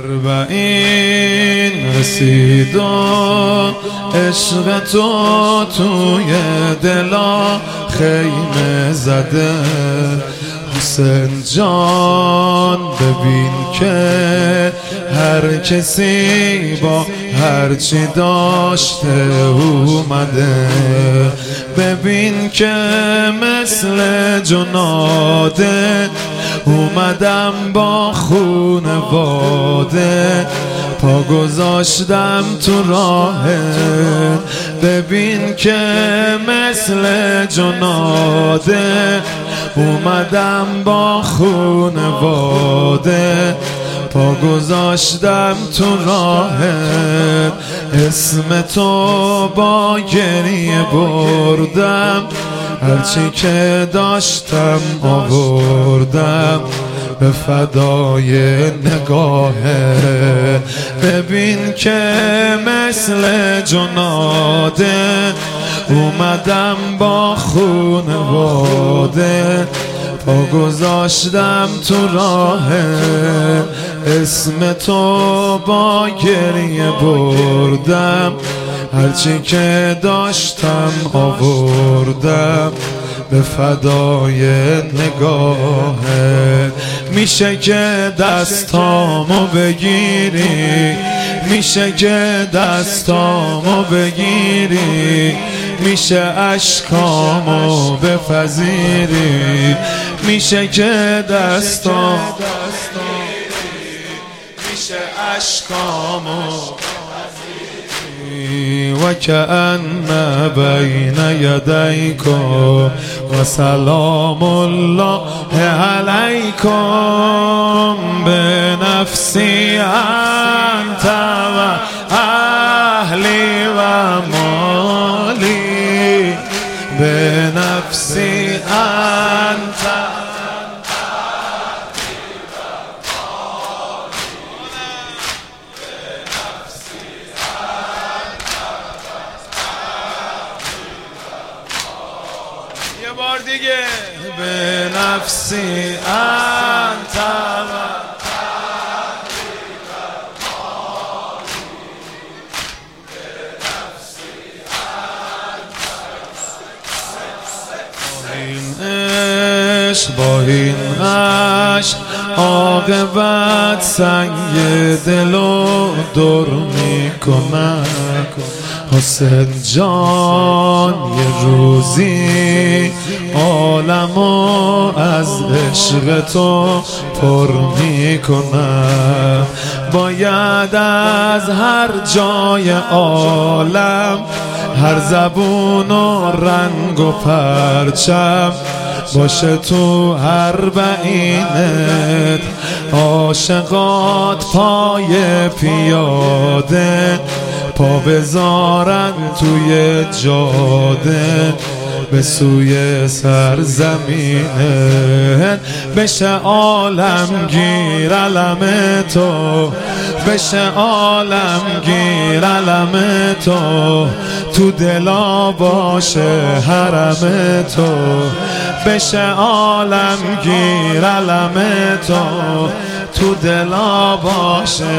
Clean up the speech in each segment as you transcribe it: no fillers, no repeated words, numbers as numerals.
40 رسید و عشق تو توی دلا خیمه زده. حسین جان ببین که هر کسی با هر چی داشته اومده. ببین که مثل جناده اومدم با خونواده، پا گذاشتم تو راهت. ببین که مثل جناده اومدم با خونواده، پا گذاشتم تو راهت. اسم تو با گریه بردم، هرچی که داشتم آوردم به فدای نگاهت. ببین که مثل جناده اومدم با خونواده، پا گذاشتم تو راهت. اسم تو با گریه بردم، هرچی که داشتم آوردم به فدای نگاهت. میشه که دستامو بگیری، میشه که دستامو بگیری، میشه اشکامو بپذیری، میشه که دستامو میشه اشکامو و کأن بین یدیکم و سلام الله علیکم. به نفسی انت و اهلی و مالی، به نفسی انت یه بار دیگه. به نفسی انت و این عشق با این عشق عاقبت سنگ دلو دور میکنن. حسین جان یه روزی عالمو از عشق تو پر میکنم. باید از هر جای عالم، هر زبون و رنگ و پرچم باشه تو هر بعینت. عاشقات پای پیاده پا بذارن توی جاده به سوی سرزمینت. بشه عالمگیر علم تو، بشه عالمگیر علم تو، تو دلا باشه حرم تو. بشه عالمگیر علم تو، تو دلا باشه.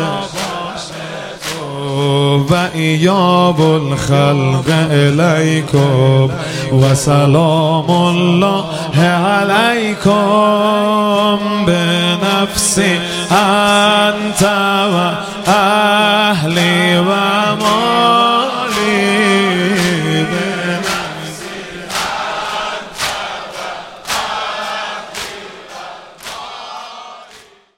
و ایاب الخلق الیکم و سلام الله علیکم. به نفسی انت و اهلی و ما